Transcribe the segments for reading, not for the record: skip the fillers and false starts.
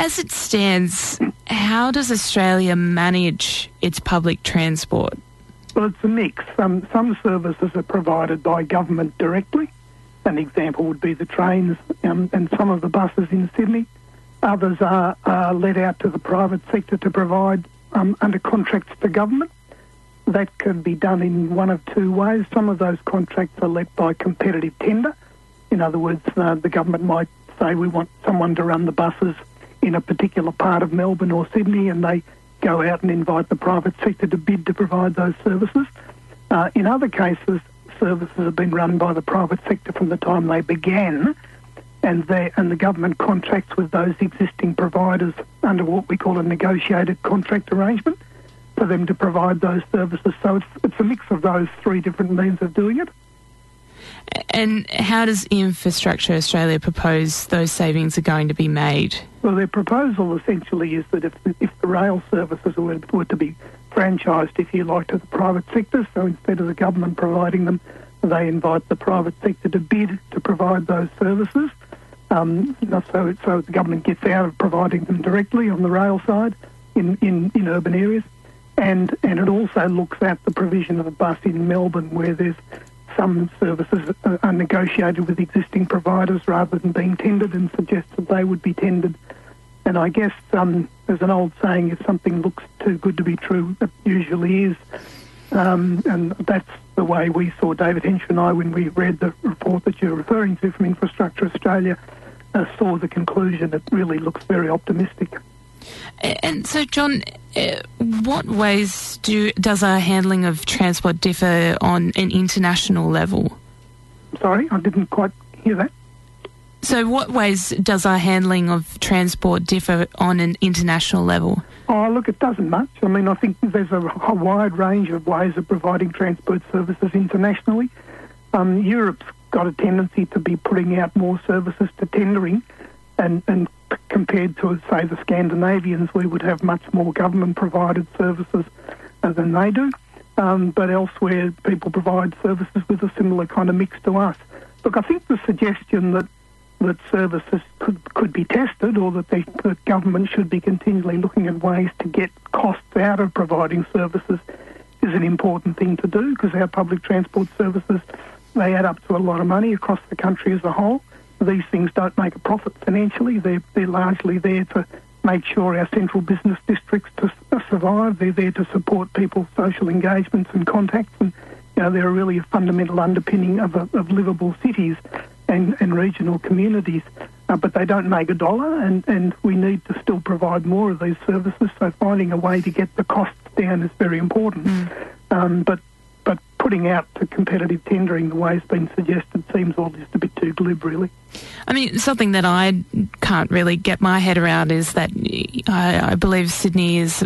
As it stands, how does Australia manage its public transport? Well, it's a mix. Some services are provided by government directly. An example would be the trains and some of the buses in Sydney. Others are let out to the private sector to provide under contracts to government. That can be done in one of two ways. Some of those contracts are let by competitive tender. In other words, the government might say we want someone to run the buses in a particular part of Melbourne or Sydney, and they go out and invite the private sector to bid to provide those services. In other cases, services have been run by the private sector from the time they began, and the government contracts with those existing providers under what we call a negotiated contract arrangement for them to provide those services. So it's a mix of those three different means of doing it. And how does Infrastructure Australia propose those savings are going to be made? Well, their proposal essentially is that if the rail services were to be franchised, if you like, to the private sector, so instead of the government providing them, they invite the private sector to bid to provide those services. So the government gets out of providing them directly on the rail side in urban areas. And it also looks at the provision of a bus in Melbourne where there's some services are negotiated with existing providers rather than being tendered, and suggests that they would be tendered. And I guess there's an old saying, if something looks too good to be true, it usually is. And that's the way we saw, David Henshaw and I, when we read the report that you're referring to from Infrastructure Australia, saw the conclusion. It really looks very optimistic. And so, John, what ways does our handling of transport differ on an international level? Sorry, I didn't quite hear that. So what ways does our handling of transport differ on an international level? Oh, look, it doesn't much. I mean, I think there's a wide range of ways of providing transport services internationally. Europe's got a tendency to be putting out more services to tendering, and compared to, say, the Scandinavians, we would have much more government-provided services than they do. But elsewhere, people provide services with a similar kind of mix to us. Look, I think the suggestion that services could be tested, or that the government should be continually looking at ways to get costs out of providing services, is an important thing to do, because our public transport services, they add up to a lot of money across the country as a whole. These things don't make a profit financially. They're largely there to make sure our central business districts survive. They're there to support people's social engagements and contacts, and they're really a fundamental underpinning of livable cities and regional communities. But they don't make a dollar, and we need to still provide more of these services. So finding a way to get the costs down is very important. But putting out to competitive tendering the way it's been suggested seems all just a bit too glib, really. I mean, something that I can't really get my head around is that I believe Sydney is,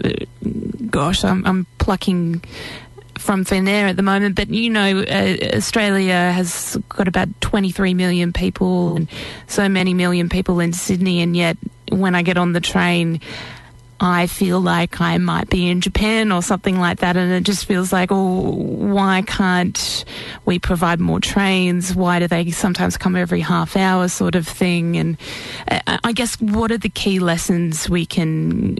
I'm plucking from thin air at the moment, but Australia has got about 23 million people and so many million people in Sydney, and yet when I get on the train, I feel like I might be in Japan or something like that, and it just feels like, why can't we provide more trains? Why do they sometimes come every half hour sort of thing? And I guess what are the key lessons we can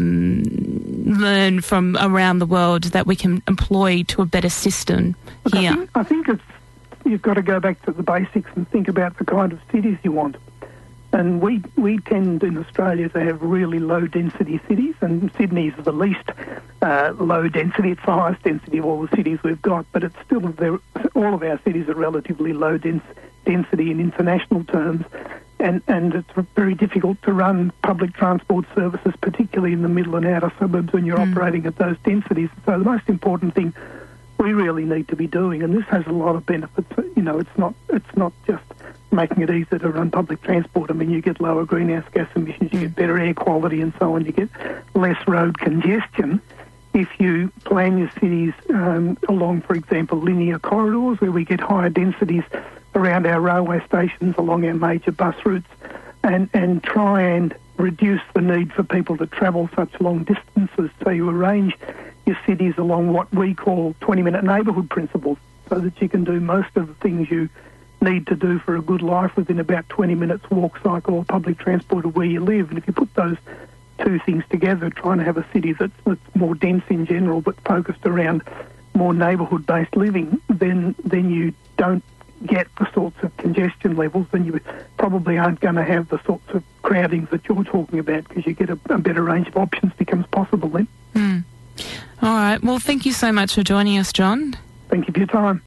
learn from around the world that we can employ to a better system here? I think you've got to go back to the basics and think about the kind of cities you want. And we tend in Australia to have really low-density cities, and Sydney's the least low density. It's the highest density of all the cities we've got, but it's still all of our cities are relatively low density in international terms, and it's very difficult to run public transport services, particularly in the middle and outer suburbs when you're operating at those densities. So the most important thing we really need to be doing, and this has a lot of benefits. It's not just making it easier to run public transport. I mean, you get lower greenhouse gas emissions, you get better air quality and so on, you get less road congestion. If you plan your cities along, for example, linear corridors where we get higher densities around our railway stations, along our major bus routes, and try and reduce the need for people to travel such long distances. So you arrange your cities along what we call 20-minute neighbourhood principles, so that you can do most of the things you need to do for a good life within about 20 minutes walk, cycle or public transport of where you live. And if you put those two things together, trying to have a city that's more dense in general but focused around more neighbourhood-based living, then you don't get the sorts of congestion levels, then you probably aren't going to have the sorts of crowdings that you're talking about, because you get a better range of options becomes possible then. All right. Well, thank you so much for joining us, John. Thank you for your time.